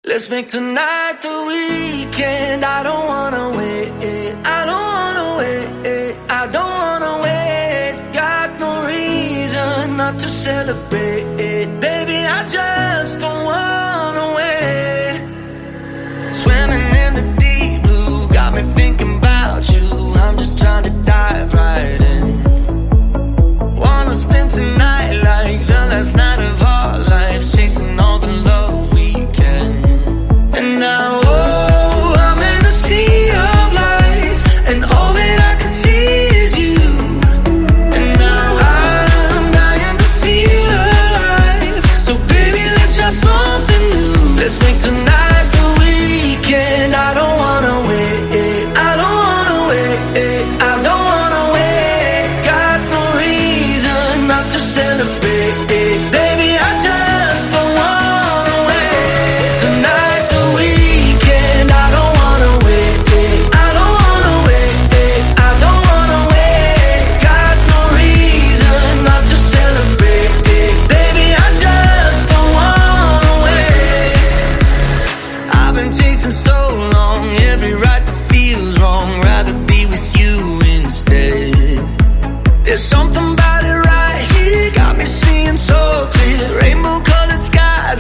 Let's make tonight the weekend. I don't wanna wait. I don't wanna wait. I don't wanna wait. Got no reason not to celebrate. Baby, I just don't wanna wait. Swimming in the deep blue got me thinking about you. I'm just trying to dive right in. Wanna spend tonight like the last night of our lives, chasing all the love we can. And now, oh, I'm in a sea of lights, and all that I can see is you. And now I'm dying to feel alive. So baby, let's try something new. Let's make tonight the weekend. I don't wanna wait. I don't wanna wait. I don't wanna wait. Got no reason not to celebrate. Baby, I just don't wanna wait. Tonight's the weekend. I don't wanna wait. I don't wanna wait. I don't wanna wait. Got no reason not to celebrate. Baby, I just don't wanna wait. I've been chasing so long, every right that feels wrong. Rather be with you instead. There's something about it right here, got me seeing so clear. Rainbow colored skies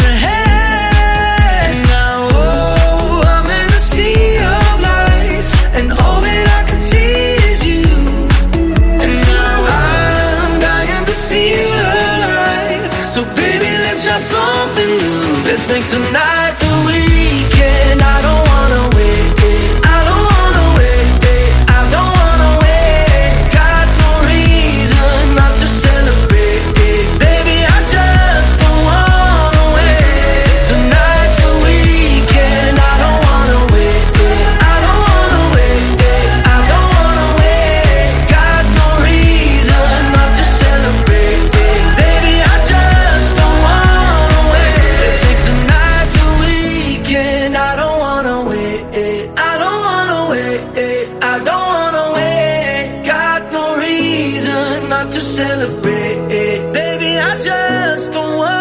ahead. Now, oh, I'm in a sea of lights, and all that I can see is you. And now I'm dying to feel alive. So baby, let's try something new. Let's make tonight the weekend. I don't wanna wait. I don't wanna wait. I don't wanna wait. Got no reason not to celebrate. Baby, I just don't wanna wait. Tonight's the weekend. I don't wanna wait. I don't wanna wait. I don't wanna wait. Got no reason not to celebrate. Baby, I just don't wanna wait. Let's make tonight the weekend. I don't wanna wait. I don't wanna wait. I don't wanna wait. Got no reason not to celebrate. Baby, I just don't wanna